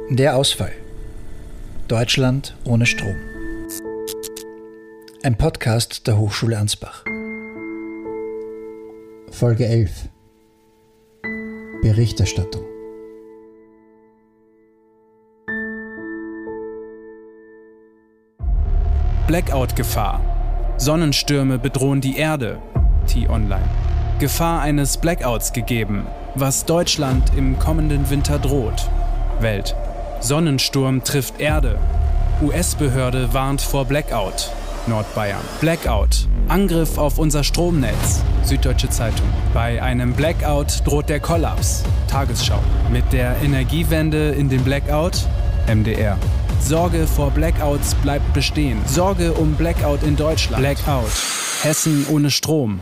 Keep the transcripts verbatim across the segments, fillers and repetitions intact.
Der Ausfall. Deutschland ohne Strom. Ein Podcast der Hochschule Ansbach. Folge elf. Berichterstattung. Blackout-Gefahr. Sonnenstürme bedrohen die Erde. T-Online. Gefahr eines Blackouts gegeben, was Deutschland im kommenden Winter droht. Welt. Sonnensturm trifft Erde. U S-Behörde warnt vor Blackout. Nordbayern. Blackout. Angriff auf unser Stromnetz. Süddeutsche Zeitung. Bei einem Blackout droht der Kollaps. Tagesschau. Mit der Energiewende in den Blackout. M D R. Sorge vor Blackouts bleibt bestehen. Sorge um Blackout in Deutschland. Blackout. Hessen ohne Strom.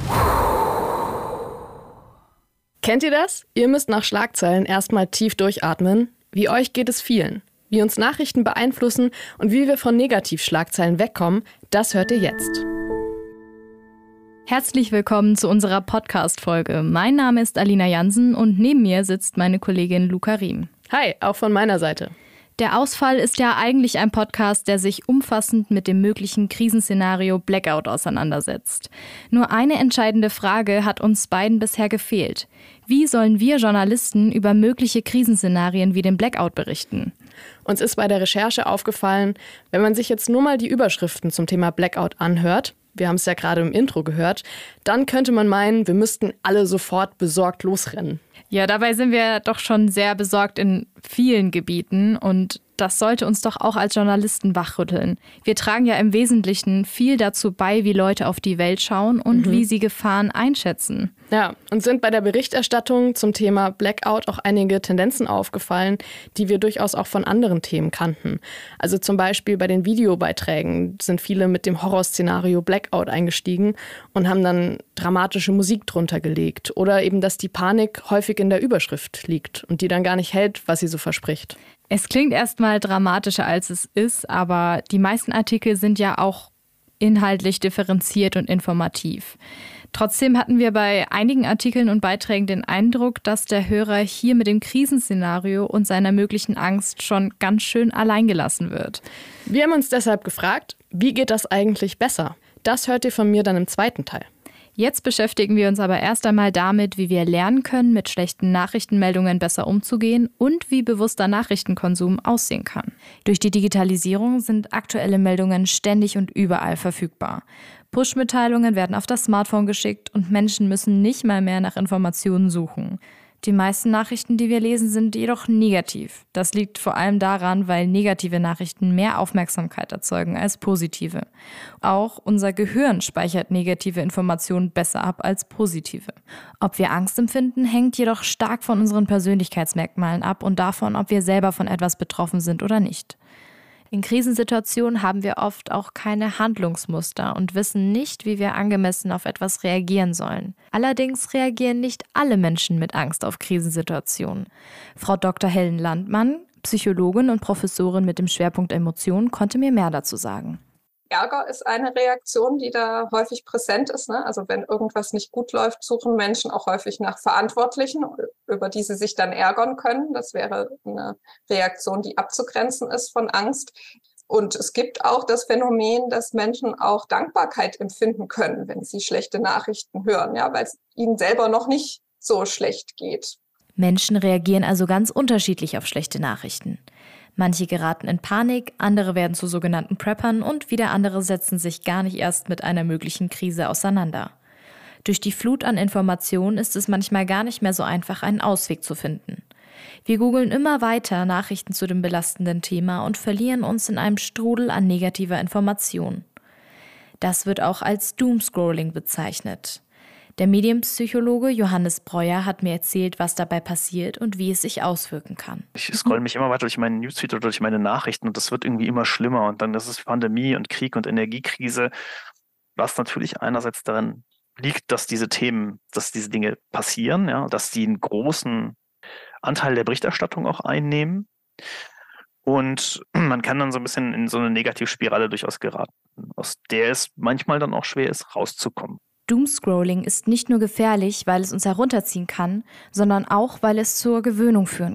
Kennt ihr das? Ihr müsst nach Schlagzeilen erstmal tief durchatmen. Wie euch geht es vielen. Wie uns Nachrichten beeinflussen und wie wir von Negativschlagzeilen wegkommen, das hört ihr jetzt. Herzlich willkommen zu unserer Podcast-Folge. Mein Name ist Alina Jansen und neben mir sitzt meine Kollegin Luca Riem. Hi, auch von meiner Seite. Der Ausfall ist ja eigentlich ein Podcast, der sich umfassend mit dem möglichen Krisenszenario Blackout auseinandersetzt. Nur eine entscheidende Frage hat uns beiden bisher gefehlt. Wie sollen wir Journalisten über mögliche Krisenszenarien wie den Blackout berichten? Uns ist bei der Recherche aufgefallen, wenn man sich jetzt nur mal die Überschriften zum Thema Blackout anhört, wir haben es ja gerade im Intro gehört, dann könnte man meinen, wir müssten alle sofort besorgt losrennen. Ja, dabei sind wir doch schon sehr besorgt in vielen Gebieten und das sollte uns doch auch als Journalisten wachrütteln. Wir tragen ja im Wesentlichen viel dazu bei, wie Leute auf die Welt schauen und mhm. wie sie Gefahren einschätzen. Ja, und sind bei der Berichterstattung zum Thema Blackout auch einige Tendenzen aufgefallen, die wir durchaus auch von anderen Themen kannten. Also zum Beispiel bei den Videobeiträgen sind viele mit dem Horrorszenario Blackout eingestiegen und haben dann dramatische Musik drunter gelegt. Oder eben, dass die Panik häufig in der Überschrift liegt und die dann gar nicht hält, was sie so verspricht. Es klingt erstmal dramatischer, als es ist, aber die meisten Artikel sind ja auch inhaltlich differenziert und informativ. Trotzdem hatten wir bei einigen Artikeln und Beiträgen den Eindruck, dass der Hörer hier mit dem Krisenszenario und seiner möglichen Angst schon ganz schön alleingelassen wird. Wir haben uns deshalb gefragt, wie geht das eigentlich besser? Das hört ihr von mir dann im zweiten Teil. Jetzt beschäftigen wir uns aber erst einmal damit, wie wir lernen können, mit schlechten Nachrichtenmeldungen besser umzugehen und wie bewusster Nachrichtenkonsum aussehen kann. Durch die Digitalisierung sind aktuelle Meldungen ständig und überall verfügbar. Push-Mitteilungen werden auf das Smartphone geschickt und Menschen müssen nicht mal mehr nach Informationen suchen. Die meisten Nachrichten, die wir lesen, sind jedoch negativ. Das liegt vor allem daran, weil negative Nachrichten mehr Aufmerksamkeit erzeugen als positive. Auch unser Gehirn speichert negative Informationen besser ab als positive. Ob wir Angst empfinden, hängt jedoch stark von unseren Persönlichkeitsmerkmalen ab und davon, ob wir selber von etwas betroffen sind oder nicht. In Krisensituationen haben wir oft auch keine Handlungsmuster und wissen nicht, wie wir angemessen auf etwas reagieren sollen. Allerdings reagieren nicht alle Menschen mit Angst auf Krisensituationen. Frau Doktor Helen Landmann, Psychologin und Professorin mit dem Schwerpunkt Emotionen, konnte mir mehr dazu sagen. Ärger ist eine Reaktion, die da häufig präsent ist, ne? Also wenn irgendwas nicht gut läuft, suchen Menschen auch häufig nach Verantwortlichen, über die sie sich dann ärgern können. Das wäre eine Reaktion, die abzugrenzen ist von Angst. Und es gibt auch das Phänomen, dass Menschen auch Dankbarkeit empfinden können, wenn sie schlechte Nachrichten hören, ja, weil es ihnen selber noch nicht so schlecht geht. Menschen reagieren also ganz unterschiedlich auf schlechte Nachrichten. Manche geraten in Panik, andere werden zu sogenannten Preppern und wieder andere setzen sich gar nicht erst mit einer möglichen Krise auseinander. Durch die Flut an Informationen ist es manchmal gar nicht mehr so einfach, einen Ausweg zu finden. Wir googeln immer weiter Nachrichten zu dem belastenden Thema und verlieren uns in einem Strudel an negativer Information. Das wird auch als Doomscrolling bezeichnet. Der Medienpsychologe Johannes Breuer hat mir erzählt, was dabei passiert und wie es sich auswirken kann. Ich scroll mich immer weiter durch meinen Newsfeed oder durch meine Nachrichten und das wird irgendwie immer schlimmer. Und dann ist es Pandemie und Krieg und Energiekrise, was natürlich einerseits daran liegt, dass diese Themen, dass diese Dinge passieren, ja, dass die einen großen Anteil der Berichterstattung auch einnehmen. Und man kann dann so ein bisschen in so eine Negativspirale durchaus geraten, aus der es manchmal dann auch schwer ist, rauszukommen. Doomscrolling ist nicht nur gefährlich, weil es uns herunterziehen kann, sondern auch, weil es zur Gewöhnung führen kann.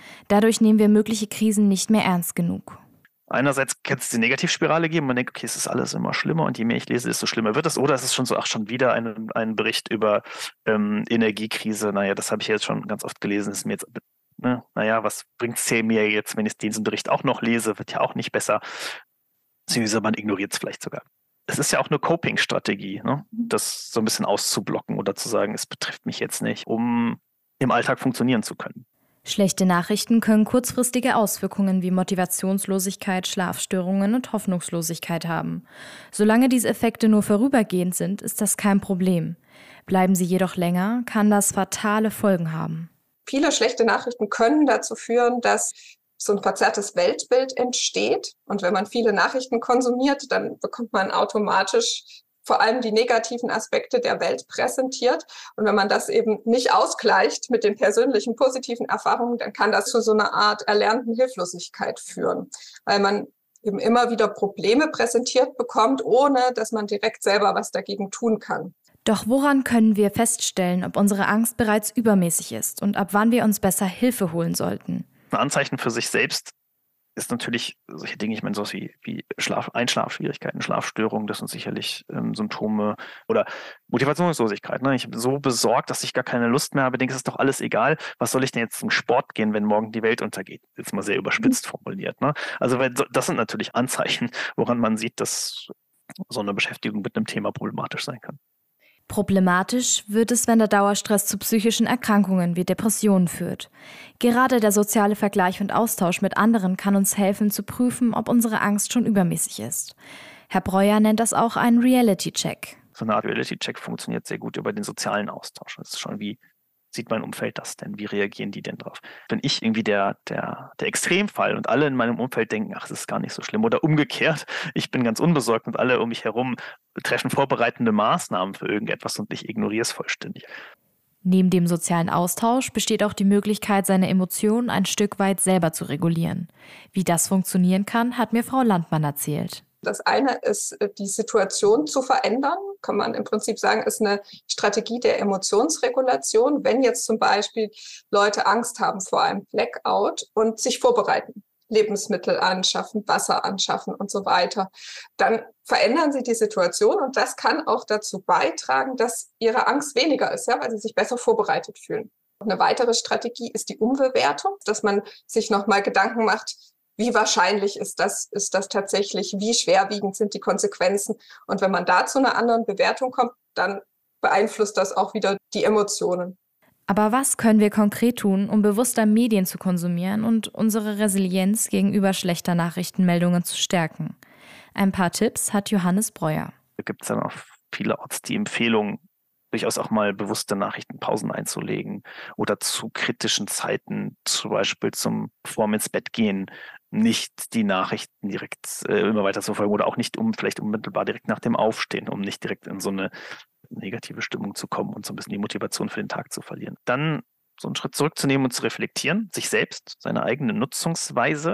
Dadurch nehmen wir mögliche Krisen nicht mehr ernst genug. Einerseits kann es die Negativspirale geben, man denkt, okay, es ist alles immer schlimmer und je mehr ich lese, desto schlimmer wird es. Oder es ist schon so, ach, schon wieder ein, ein Bericht über ähm, Energiekrise. Naja, das habe ich jetzt schon ganz oft gelesen. Ist mir jetzt, ne, naja, was bringt es mir jetzt, wenn ich diesen Bericht auch noch lese? Wird ja auch nicht besser. Beziehungsweise man ignoriert es vielleicht sogar. Es ist ja auch eine Coping-Strategie, ne? Das so ein bisschen auszublocken oder zu sagen, es betrifft mich jetzt nicht, um im Alltag funktionieren zu können. Schlechte Nachrichten können kurzfristige Auswirkungen wie Motivationslosigkeit, Schlafstörungen und Hoffnungslosigkeit haben. Solange diese Effekte nur vorübergehend sind, ist das kein Problem. Bleiben sie jedoch länger, kann das fatale Folgen haben. Viele schlechte Nachrichten können dazu führen, dass so ein verzerrtes Weltbild entsteht. Und wenn man viele Nachrichten konsumiert, dann bekommt man automatisch vor allem die negativen Aspekte der Welt präsentiert. Und wenn man das eben nicht ausgleicht mit den persönlichen positiven Erfahrungen, dann kann das zu so einer Art erlernten Hilflosigkeit führen, weil man eben immer wieder Probleme präsentiert bekommt, ohne dass man direkt selber was dagegen tun kann. Doch woran können wir feststellen, ob unsere Angst bereits übermäßig ist und ab wann wir uns besser Hilfe holen sollten? Ein Anzeichen für sich selbst ist natürlich solche Dinge, ich meine, sowas wie, wie Schlaf, Einschlafschwierigkeiten, Schlafstörungen, das sind sicherlich ähm, Symptome oder Motivationslosigkeit. Ne? Ich bin so besorgt, dass ich gar keine Lust mehr habe, denke, es ist doch alles egal. Was soll ich denn jetzt zum Sport gehen, wenn morgen die Welt untergeht? Jetzt mal sehr überspitzt formuliert. Ne? Also weil das sind natürlich Anzeichen, woran man sieht, dass so eine Beschäftigung mit einem Thema problematisch sein kann. Problematisch wird es, wenn der Dauerstress zu psychischen Erkrankungen wie Depressionen führt. Gerade der soziale Vergleich und Austausch mit anderen kann uns helfen, zu prüfen, ob unsere Angst schon übermäßig ist. Herr Breuer nennt das auch einen Reality-Check. So eine Art Reality-Check funktioniert sehr gut über den sozialen Austausch. Das ist schon wie, sieht mein Umfeld das denn? Wie reagieren die denn drauf? Bin ich irgendwie der, der, der Extremfall und alle in meinem Umfeld denken, ach, das ist gar nicht so schlimm. Oder umgekehrt, ich bin ganz unbesorgt und alle um mich herum treffen vorbereitende Maßnahmen für irgendetwas und ich ignoriere es vollständig. Neben dem sozialen Austausch besteht auch die Möglichkeit, seine Emotionen ein Stück weit selber zu regulieren. Wie das funktionieren kann, hat mir Frau Landmann erzählt. Das eine ist, die Situation zu verändern, kann man im Prinzip sagen, ist eine Strategie der Emotionsregulation. Wenn jetzt zum Beispiel Leute Angst haben vor einem Blackout und sich vorbereiten, Lebensmittel anschaffen, Wasser anschaffen und so weiter, dann verändern sie die Situation und das kann auch dazu beitragen, dass ihre Angst weniger ist, ja, weil sie sich besser vorbereitet fühlen. Eine weitere Strategie ist die Umbewertung, dass man sich nochmal Gedanken macht, wie wahrscheinlich ist das, ist das tatsächlich, wie schwerwiegend sind die Konsequenzen? Und wenn man da zu einer anderen Bewertung kommt, dann beeinflusst das auch wieder die Emotionen. Aber was können wir konkret tun, um bewusster Medien zu konsumieren und unsere Resilienz gegenüber schlechter Nachrichtenmeldungen zu stärken? Ein paar Tipps hat Johannes Breuer. Da gibt es dann auch vielerorts die Empfehlung, durchaus auch mal bewusste Nachrichtenpausen einzulegen oder zu kritischen Zeiten, zum Beispiel zum vorm ins Bett gehen, nicht die Nachrichten direkt äh, immer weiter zu folgen oder auch nicht um vielleicht unmittelbar direkt nach dem Aufstehen, um nicht direkt in so eine negative Stimmung zu kommen und so ein bisschen die Motivation für den Tag zu verlieren. Dann so einen Schritt zurückzunehmen und zu reflektieren, sich selbst, seine eigene Nutzungsweise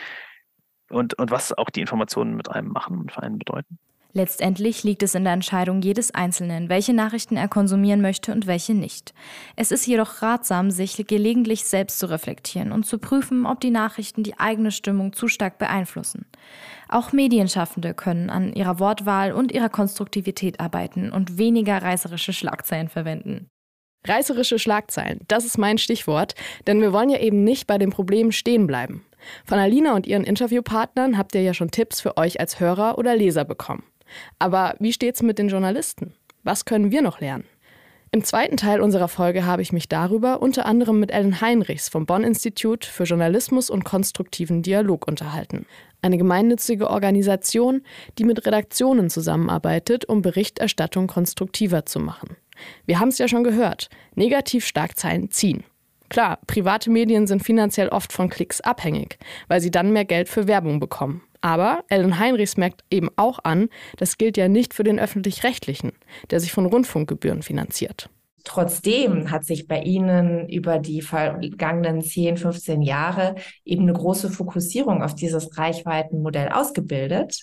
und, und was auch die Informationen mit einem machen und für einen bedeuten. Letztendlich liegt es in der Entscheidung jedes Einzelnen, welche Nachrichten er konsumieren möchte und welche nicht. Es ist jedoch ratsam, sich gelegentlich selbst zu reflektieren und zu prüfen, ob die Nachrichten die eigene Stimmung zu stark beeinflussen. Auch Medienschaffende können an ihrer Wortwahl und ihrer Konstruktivität arbeiten und weniger reißerische Schlagzeilen verwenden. Reißerische Schlagzeilen, das ist mein Stichwort, denn wir wollen ja eben nicht bei dem Problem stehen bleiben. Von Alina und ihren Interviewpartnern habt ihr ja schon Tipps für euch als Hörer oder Leser bekommen. Aber wie steht's mit den Journalisten? Was können wir noch lernen? Im zweiten Teil unserer Folge habe ich mich darüber unter anderem mit Ellen Heinrichs vom Bonn-Institut für Journalismus und konstruktiven Dialog unterhalten. Eine gemeinnützige Organisation, die mit Redaktionen zusammenarbeitet, um Berichterstattung konstruktiver zu machen. Wir haben es ja schon gehört, Negativschlagzeilen ziehen. Klar, private Medien sind finanziell oft von Klicks abhängig, weil sie dann mehr Geld für Werbung bekommen. Aber Ellen Heinrichs merkt eben auch an, das gilt ja nicht für den Öffentlich-Rechtlichen, der sich von Rundfunkgebühren finanziert. Trotzdem hat sich bei Ihnen über die vergangenen zehn, fünfzehn Jahre eben eine große Fokussierung auf dieses Reichweitenmodell ausgebildet.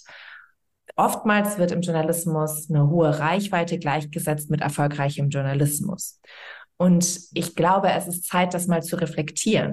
Oftmals wird im Journalismus eine hohe Reichweite gleichgesetzt mit erfolgreichem Journalismus. Und ich glaube, es ist Zeit, das mal zu reflektieren.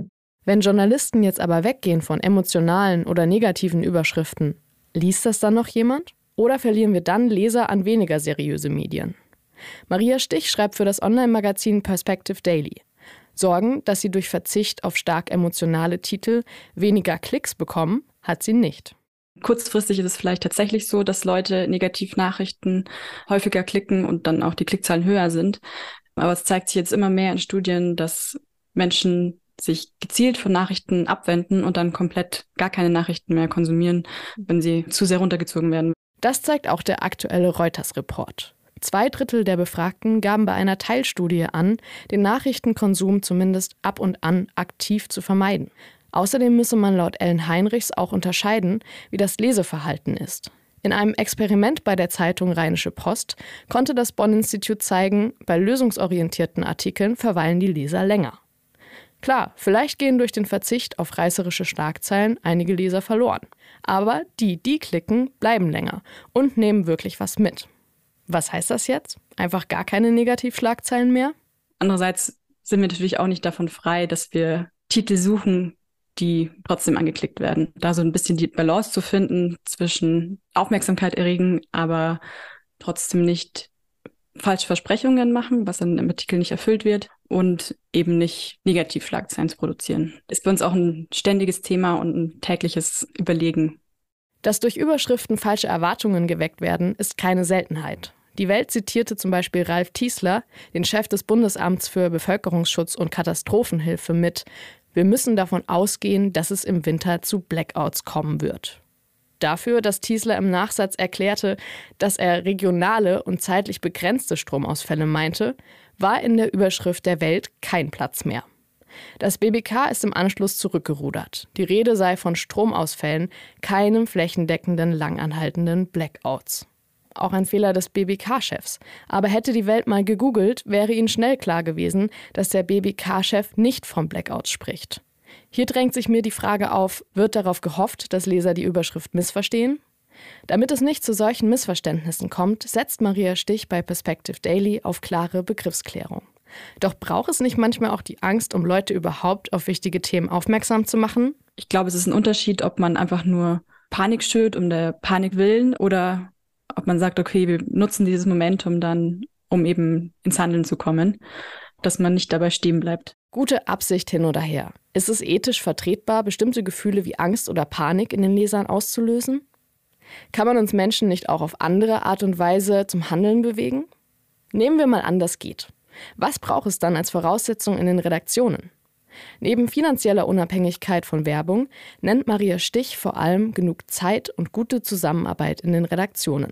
Wenn Journalisten jetzt aber weggehen von emotionalen oder negativen Überschriften, liest das dann noch jemand? Oder verlieren wir dann Leser an weniger seriöse Medien? Maria Stich schreibt für das Online-Magazin Perspective Daily. Sorgen, dass sie durch Verzicht auf stark emotionale Titel weniger Klicks bekommen, hat sie nicht. Kurzfristig ist es vielleicht tatsächlich so, dass Leute Negativnachrichten häufiger klicken und dann auch die Klickzahlen höher sind. Aber es zeigt sich jetzt immer mehr in Studien, dass Menschen sich gezielt von Nachrichten abwenden und dann komplett gar keine Nachrichten mehr konsumieren, wenn sie zu sehr runtergezogen werden. Das zeigt auch der aktuelle Reuters-Report. Zwei Drittel der Befragten gaben bei einer Teilstudie an, den Nachrichtenkonsum zumindest ab und an aktiv zu vermeiden. Außerdem müsse man laut Ellen Heinrichs auch unterscheiden, wie das Leseverhalten ist. In einem Experiment bei der Zeitung Rheinische Post konnte das Bonn-Institut zeigen, bei lösungsorientierten Artikeln verweilen die Leser länger. Klar, vielleicht gehen durch den Verzicht auf reißerische Schlagzeilen einige Leser verloren. Aber die, die klicken, bleiben länger und nehmen wirklich was mit. Was heißt das jetzt? Einfach gar keine Negativschlagzeilen mehr? Andererseits sind wir natürlich auch nicht davon frei, dass wir Titel suchen, die trotzdem angeklickt werden. Da so ein bisschen die Balance zu finden zwischen Aufmerksamkeit erregen, aber trotzdem nicht falsche Versprechungen machen, was dann im Artikel nicht erfüllt wird, und eben nicht Negativschlagzeilen zu produzieren. Ist bei uns auch ein ständiges Thema und ein tägliches Überlegen. Dass durch Überschriften falsche Erwartungen geweckt werden, ist keine Seltenheit. Die Welt zitierte zum Beispiel Ralf Tiesler, den Chef des Bundesamts für Bevölkerungsschutz und Katastrophenhilfe, mit: Wir müssen davon ausgehen, dass es im Winter zu Blackouts kommen wird. Dafür, dass Tiesler im Nachsatz erklärte, dass er regionale und zeitlich begrenzte Stromausfälle meinte, war in der Überschrift der Welt kein Platz mehr. Das B B K ist im Anschluss zurückgerudert. Die Rede sei von Stromausfällen, keinem flächendeckenden, langanhaltenden Blackouts. Auch ein Fehler des B B K-Chefs. Aber hätte die Welt mal gegoogelt, wäre ihnen schnell klar gewesen, dass der B B K-Chef nicht von Blackouts spricht. Hier drängt sich mir die Frage auf, wird darauf gehofft, dass Leser die Überschrift missverstehen? Damit es nicht zu solchen Missverständnissen kommt, setzt Maria Stich bei Perspective Daily auf klare Begriffsklärung. Doch braucht es nicht manchmal auch die Angst, um Leute überhaupt auf wichtige Themen aufmerksam zu machen? Ich glaube, es ist ein Unterschied, ob man einfach nur Panik schürt um der Panik willen oder ob man sagt, okay, wir nutzen dieses Momentum dann, um eben ins Handeln zu kommen, dass man nicht dabei stehen bleibt. Gute Absicht hin oder her. Ist es ethisch vertretbar, bestimmte Gefühle wie Angst oder Panik in den Lesern auszulösen? Kann man uns Menschen nicht auch auf andere Art und Weise zum Handeln bewegen? Nehmen wir mal an, das geht. Was braucht es dann als Voraussetzung in den Redaktionen? Neben finanzieller Unabhängigkeit von Werbung nennt Maria Stich vor allem genug Zeit und gute Zusammenarbeit in den Redaktionen.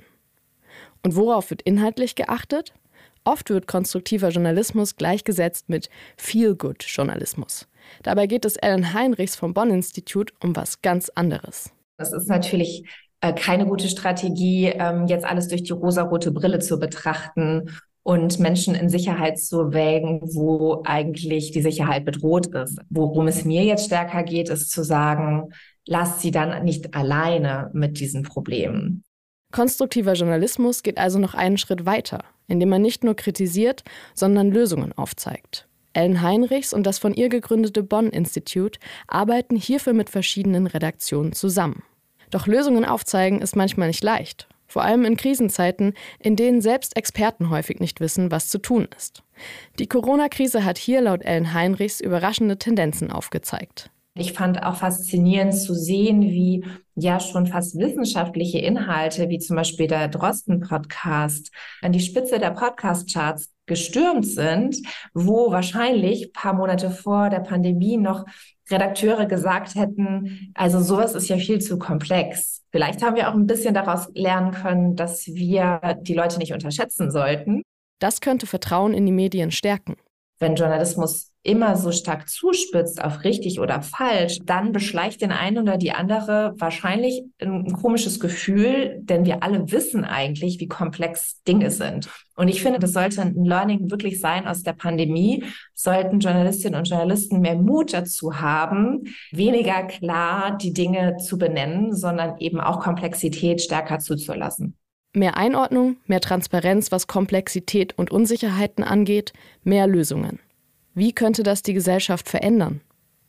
Und worauf wird inhaltlich geachtet? Oft wird konstruktiver Journalismus gleichgesetzt mit Feel-Good-Journalismus. Dabei geht es Ellen Heinrichs vom Bonn-Institut um was ganz anderes. Das ist natürlich äh, keine gute Strategie, ähm, jetzt alles durch die rosarote Brille zu betrachten und Menschen in Sicherheit zu wägen, wo eigentlich die Sicherheit bedroht ist. Worum es mir jetzt stärker geht, ist zu sagen, lasst sie dann nicht alleine mit diesen Problemen. Konstruktiver Journalismus geht also noch einen Schritt weiter, indem man nicht nur kritisiert, sondern Lösungen aufzeigt. Ellen Heinrichs und das von ihr gegründete Bonn-Institut arbeiten hierfür mit verschiedenen Redaktionen zusammen. Doch Lösungen aufzeigen ist manchmal nicht leicht. Vor allem in Krisenzeiten, in denen selbst Experten häufig nicht wissen, was zu tun ist. Die Corona-Krise hat hier laut Ellen Heinrichs überraschende Tendenzen aufgezeigt. Ich fand auch faszinierend zu sehen, wie ja schon fast wissenschaftliche Inhalte, wie zum Beispiel der Drosten-Podcast, an die Spitze der Podcast-Charts gestürmt sind, wo wahrscheinlich ein paar Monate vor der Pandemie noch Redakteure gesagt hätten, also sowas ist ja viel zu komplex. Vielleicht haben wir auch ein bisschen daraus lernen können, dass wir die Leute nicht unterschätzen sollten. Das könnte Vertrauen in die Medien stärken. Wenn Journalismus immer so stark zuspitzt auf richtig oder falsch, dann beschleicht den einen oder die andere wahrscheinlich ein komisches Gefühl, denn wir alle wissen eigentlich, wie komplex Dinge sind. Und ich finde, das sollte ein Learning wirklich sein aus der Pandemie. Sollten Journalistinnen und Journalisten mehr Mut dazu haben, weniger klar die Dinge zu benennen, sondern eben auch Komplexität stärker zuzulassen. Mehr Einordnung, mehr Transparenz, was Komplexität und Unsicherheiten angeht, mehr Lösungen. Wie könnte das die Gesellschaft verändern?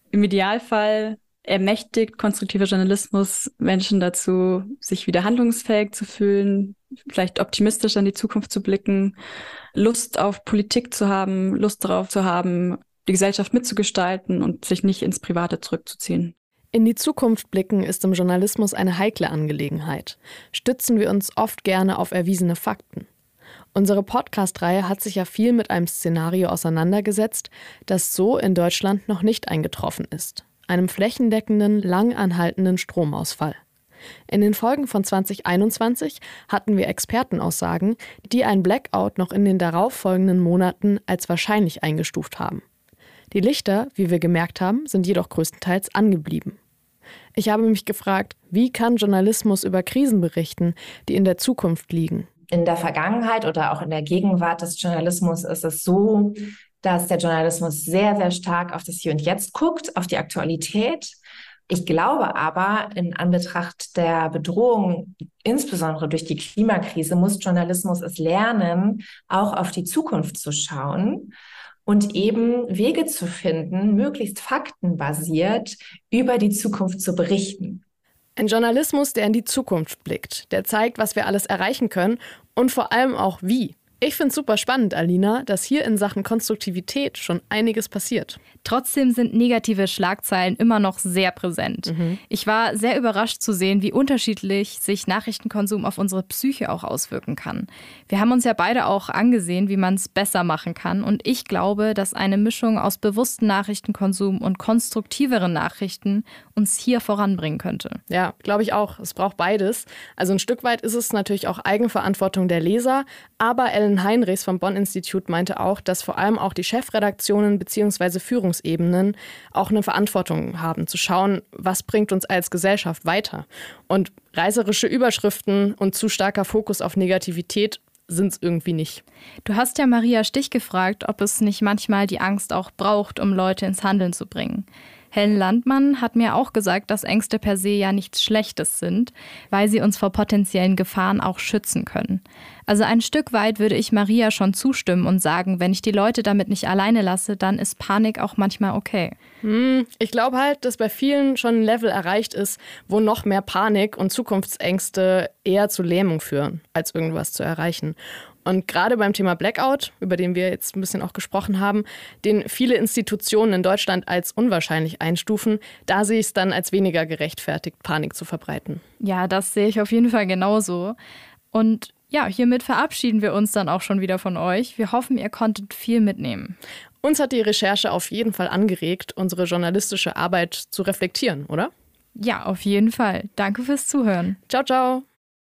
Im Idealfall ermächtigt konstruktiver Journalismus Menschen dazu, sich wieder handlungsfähig zu fühlen, vielleicht optimistisch an die Zukunft zu blicken, Lust auf Politik zu haben, Lust darauf zu haben, die Gesellschaft mitzugestalten und sich nicht ins Private zurückzuziehen. In die Zukunft blicken ist im Journalismus eine heikle Angelegenheit. Stützen wir uns oft gerne auf erwiesene Fakten. Unsere Podcast-Reihe hat sich ja viel mit einem Szenario auseinandergesetzt, das so in Deutschland noch nicht eingetroffen ist: einem flächendeckenden, lang anhaltenden Stromausfall. In den Folgen von zwanzig einundzwanzig hatten wir Expertenaussagen, die ein Blackout noch in den darauffolgenden Monaten als wahrscheinlich eingestuft haben. Die Lichter, wie wir gemerkt haben, sind jedoch größtenteils angeblieben. Ich habe mich gefragt, wie kann Journalismus über Krisen berichten, die in der Zukunft liegen? In der Vergangenheit oder auch in der Gegenwart des Journalismus ist es so, dass der Journalismus sehr, sehr stark auf das Hier und Jetzt guckt, auf die Aktualität. Ich glaube aber, in Anbetracht der Bedrohung, insbesondere durch die Klimakrise, muss Journalismus es lernen, auch auf die Zukunft zu schauen und eben Wege zu finden, möglichst faktenbasiert über die Zukunft zu berichten. Ein Journalismus, der in die Zukunft blickt, der zeigt, was wir alles erreichen können und vor allem auch wie. Ich finde es super spannend, Alina, dass hier in Sachen Konstruktivität schon einiges passiert. Trotzdem sind negative Schlagzeilen immer noch sehr präsent. Mhm. Ich war sehr überrascht zu sehen, wie unterschiedlich sich Nachrichtenkonsum auf unsere Psyche auch auswirken kann. Wir haben uns ja beide auch angesehen, wie man es besser machen kann. Und ich glaube, dass eine Mischung aus bewusstem Nachrichtenkonsum und konstruktiveren Nachrichten uns hier voranbringen könnte. Ja, glaube ich auch. Es braucht beides. Also ein Stück weit ist es natürlich auch Eigenverantwortung der Leser, aber Ellen Heinrichs vom Bonn-Institut meinte auch, dass vor allem auch die Chefredaktionen bzw. Führungsebenen auch eine Verantwortung haben, zu schauen, was bringt uns als Gesellschaft weiter. Und reißerische Überschriften und zu starker Fokus auf Negativität sind es irgendwie nicht. Du hast ja Maria Stich gefragt, ob es nicht manchmal die Angst auch braucht, um Leute ins Handeln zu bringen. Helen Landmann hat mir auch gesagt, dass Ängste per se ja nichts Schlechtes sind, weil sie uns vor potenziellen Gefahren auch schützen können. Also ein Stück weit würde ich Maria schon zustimmen und sagen, wenn ich die Leute damit nicht alleine lasse, dann ist Panik auch manchmal okay. Hm, ich glaube halt, dass bei vielen schon ein Level erreicht ist, wo noch mehr Panik und Zukunftsängste eher zu Lähmung führen, als irgendwas zu erreichen. Und gerade beim Thema Blackout, über den wir jetzt ein bisschen auch gesprochen haben, den viele Institutionen in Deutschland als unwahrscheinlich einstufen, da sehe ich es dann als weniger gerechtfertigt, Panik zu verbreiten. Ja, das sehe ich auf jeden Fall genauso. Und ja, hiermit verabschieden wir uns dann auch schon wieder von euch. Wir hoffen, ihr konntet viel mitnehmen. Uns hat die Recherche auf jeden Fall angeregt, unsere journalistische Arbeit zu reflektieren, oder? Ja, auf jeden Fall. Danke fürs Zuhören. Ciao, ciao.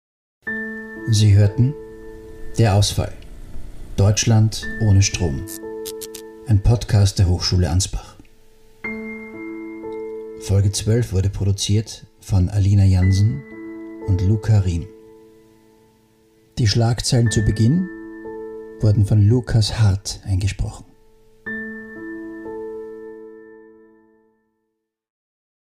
Sie hörten Der Ausfall. Deutschland ohne Strom. Ein Podcast der Hochschule Ansbach. Folge zwölf wurde produziert von Alina Jansen und Luca Riem. Die Schlagzeilen zu Beginn wurden von Lukas Hart eingesprochen.